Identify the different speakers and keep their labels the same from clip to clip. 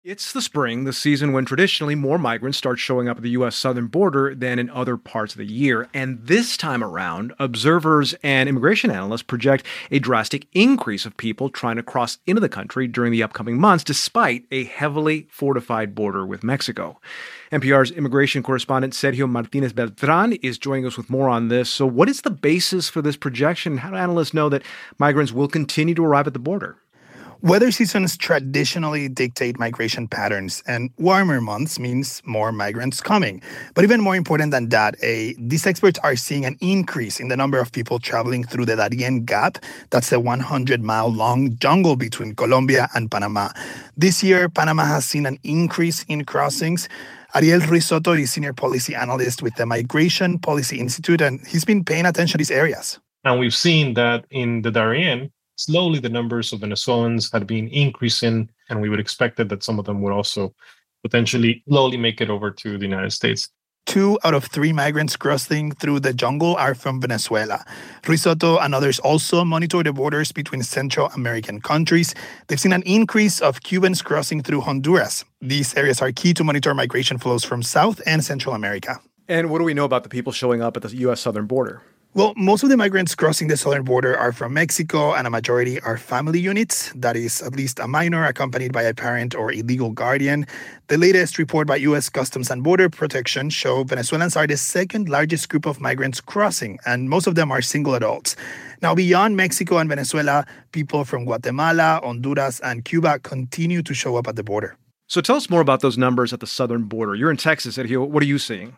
Speaker 1: It's the spring, the season when traditionally more migrants start showing up at the U.S. southern border than in other parts of the year. And this time around, observers and immigration analysts project a drastic increase of people trying to cross into the country during the upcoming months, despite a heavily fortified border with Mexico. NPR's immigration correspondent Sergio Martinez Beltran is joining us with more on this. So, what is the basis for this projection? How do analysts know that migrants will continue to arrive at the border?
Speaker 2: Weather seasons traditionally dictate migration patterns, and warmer months means more migrants coming. But even more important than that, these experts are seeing an increase in the number of people traveling through the Darien Gap. That's a 100-mile-long jungle between Colombia and Panama. This year, Panama has seen an increase in crossings. Ariel Risotto is senior policy analyst with the Migration Policy Institute, and he's been paying attention to these areas.
Speaker 3: And we've seen that in the Darien, slowly the numbers of Venezuelans had been increasing, and we would expect that some of them would also potentially slowly make it over to the United States.
Speaker 2: 2 out of 3 migrants crossing through the jungle are from Venezuela. Risotto and others also monitor the borders between Central American countries. They've seen an increase of Cubans crossing through Honduras. These areas are key to monitor migration flows from South and Central America.
Speaker 1: And what do we know about the people showing up at the U.S. southern border?
Speaker 2: Well, most of the migrants crossing the southern border are from Mexico, and a majority are family units. That is, at least a minor accompanied by a parent or a legal guardian. The latest report by U.S. Customs and Border Protection show Venezuelans are the second largest group of migrants crossing, and most of them are single adults. Now, beyond Mexico and Venezuela, people from Guatemala, Honduras, and Cuba continue to show up at the border.
Speaker 1: So tell us more about those numbers at the southern border. You're in Texas, Sergio. What are you seeing?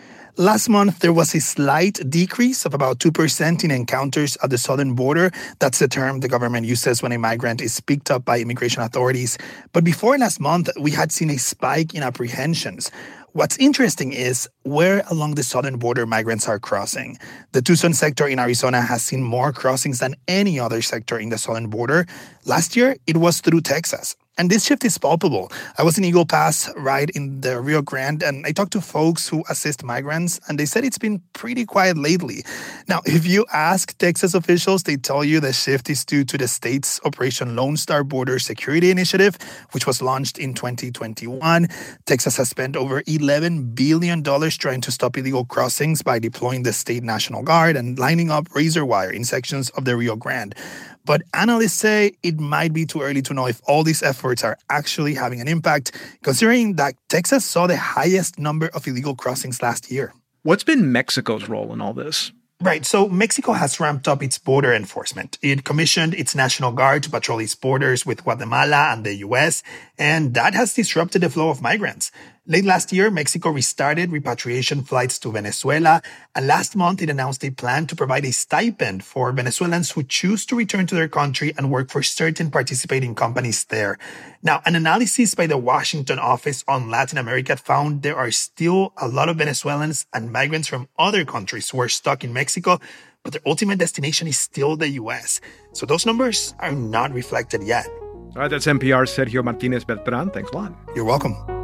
Speaker 2: Last month, there was a slight decrease of about 2% in encounters at the southern border. That's the term the government uses when a migrant is picked up by immigration authorities. But before last month, we had seen a spike in apprehensions. What's interesting is where along the southern border migrants are crossing. The Tucson sector in Arizona has seen more crossings than any other sector in the southern border. Last year, it was through Texas. And this shift is palpable. I was in Eagle Pass, right in the Rio Grande, and I talked to folks who assist migrants, and they said it's been pretty quiet lately. Now, if you ask Texas officials, they tell you the shift is due to the state's Operation Lone Star Border Security Initiative, which was launched in 2021. Texas has spent over $11 billion trying to stop illegal crossings by deploying the state National Guard and lining up razor wire in sections of the Rio Grande. But analysts say it might be too early to know if all these efforts are actually having an impact, considering that Texas saw the highest number of illegal crossings last year.
Speaker 1: What's been Mexico's role in all this?
Speaker 2: Right, so Mexico has ramped up its border enforcement. It commissioned its National Guard to patrol its borders with Guatemala and the U.S., and that has disrupted the flow of migrants. Late last year, Mexico restarted repatriation flights to Venezuela, and last month it announced a plan to provide a stipend for Venezuelans who choose to return to their country and work for certain participating companies there. Now, an analysis by the Washington Office on Latin America found there are still a lot of Venezuelans and migrants from other countries who are stuck in Mexico, but their ultimate destination is still the U.S. So those numbers are not reflected yet.
Speaker 1: All right, that's NPR's Sergio Martinez Beltran. Thanks a lot.
Speaker 2: You're welcome.